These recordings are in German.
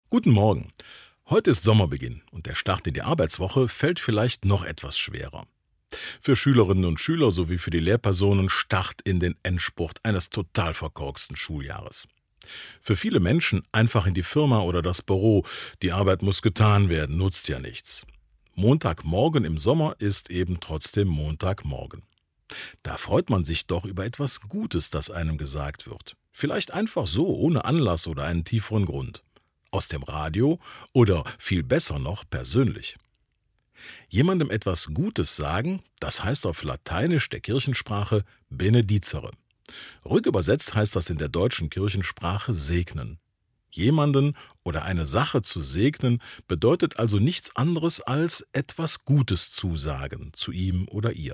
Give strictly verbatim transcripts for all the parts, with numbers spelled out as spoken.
Guten Morgen. Heute ist Sommerbeginn und der Start in die Arbeitswoche fällt vielleicht noch etwas schwerer. Für Schülerinnen und Schüler sowie für die Lehrpersonen Start in den Endspurt eines total verkorksten Schuljahres. Für viele Menschen einfach in die Firma oder das Büro, die Arbeit muss getan werden, nutzt ja nichts. Montagmorgen im Sommer ist eben trotzdem Montagmorgen. Da freut man sich doch über etwas Gutes, das einem gesagt wird. Vielleicht einfach so, ohne Anlass oder einen tieferen Grund. Aus dem Radio oder viel besser noch persönlich. Jemandem etwas Gutes sagen, das heißt auf Lateinisch der Kirchensprache benedicere. Rückübersetzt heißt das in der deutschen Kirchensprache segnen. Jemanden oder eine Sache zu segnen bedeutet also nichts anderes als etwas Gutes zusagen zu ihm oder ihr.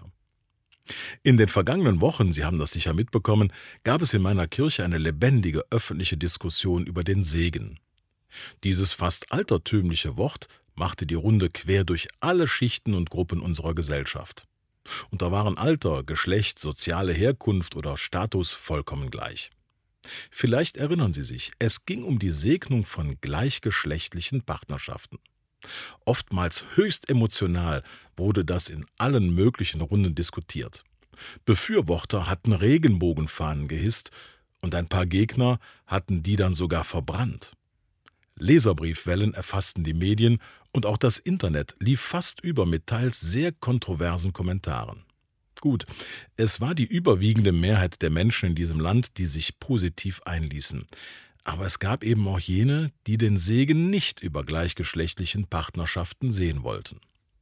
In den vergangenen Wochen, Sie haben das sicher mitbekommen, gab es in meiner Kirche eine lebendige öffentliche Diskussion über den Segen. Dieses fast altertümliche Wort machte die Runde quer durch alle Schichten und Gruppen unserer Gesellschaft. Und da waren Alter, Geschlecht, soziale Herkunft oder Status vollkommen gleich. Vielleicht erinnern Sie sich, es ging um die Segnung von gleichgeschlechtlichen Partnerschaften. Oftmals höchst emotional wurde das in allen möglichen Runden diskutiert. Befürworter hatten Regenbogenfahnen gehisst und ein paar Gegner hatten die dann sogar verbrannt. Leserbriefwellen erfassten die Medien und auch das Internet lief fast über mit teils sehr kontroversen Kommentaren. Gut, es war die überwiegende Mehrheit der Menschen in diesem Land, die sich positiv einließen. Aber es gab eben auch jene, die den Segen nicht über gleichgeschlechtlichen Partnerschaften sehen wollten.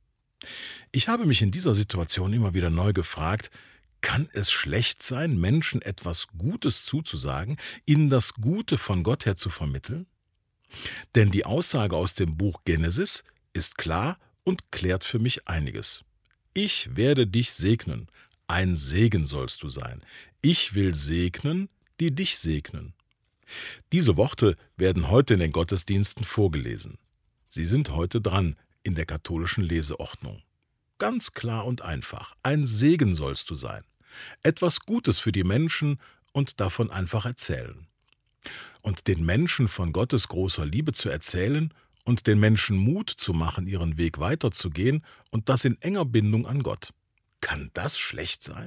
Ich habe mich in dieser Situation immer wieder neu gefragt, kann es schlecht sein, Menschen etwas Gutes zuzusagen, ihnen das Gute von Gott her zu vermitteln? Denn die Aussage aus dem Buch Genesis ist klar und klärt für mich einiges. Ich werde dich segnen, ein Segen sollst du sein. Ich will segnen, die dich segnen. Diese Worte werden heute in den Gottesdiensten vorgelesen. Sie sind heute dran in der katholischen Leseordnung. Ganz klar und einfach, ein Segen sollst du sein. Etwas Gutes für die Menschen und davon einfach erzählen. Und den Menschen von Gottes großer Liebe zu erzählen und den Menschen Mut zu machen, ihren Weg weiterzugehen und das in enger Bindung an Gott. Kann das schlecht sein?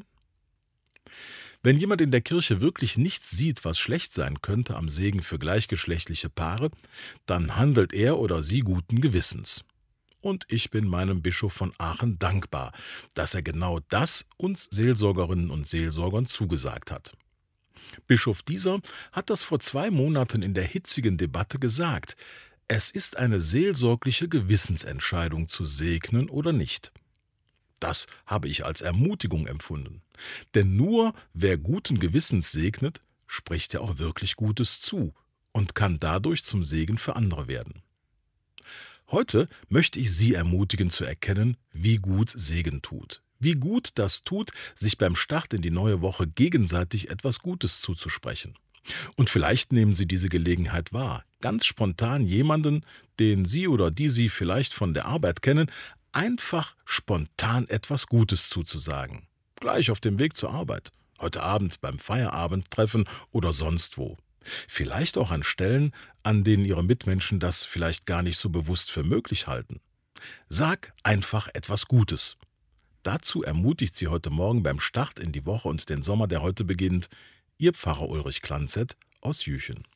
Wenn jemand in der Kirche wirklich nichts sieht, was schlecht sein könnte am Segen für gleichgeschlechtliche Paare, dann handelt er oder sie guten Gewissens. Und ich bin meinem Bischof von Aachen dankbar, dass er genau das uns Seelsorgerinnen und Seelsorgern zugesagt hat. Bischof Dieser hat das vor zwei Monaten in der hitzigen Debatte gesagt. Es ist eine seelsorgliche Gewissensentscheidung zu segnen oder nicht. Das habe ich als Ermutigung empfunden. Denn nur wer guten Gewissens segnet, spricht ja auch wirklich Gutes zu und kann dadurch zum Segen für andere werden. Heute möchte ich Sie ermutigen zu erkennen, wie gut Segen tut. Wie gut das tut, sich beim Start in die neue Woche gegenseitig etwas Gutes zuzusprechen. Und vielleicht nehmen Sie diese Gelegenheit wahr, ganz spontan jemanden, den Sie oder die Sie vielleicht von der Arbeit kennen, einfach spontan etwas Gutes zuzusagen. Gleich auf dem Weg zur Arbeit, heute Abend beim Feierabendtreffen oder sonst wo. Vielleicht auch an Stellen, an denen Ihre Mitmenschen das vielleicht gar nicht so bewusst für möglich halten. Sag einfach etwas Gutes. Dazu ermutigt Sie heute Morgen beim Start in die Woche und den Sommer, der heute beginnt, Ihr Pfarrer Ulrich Klanzet aus Jüchen.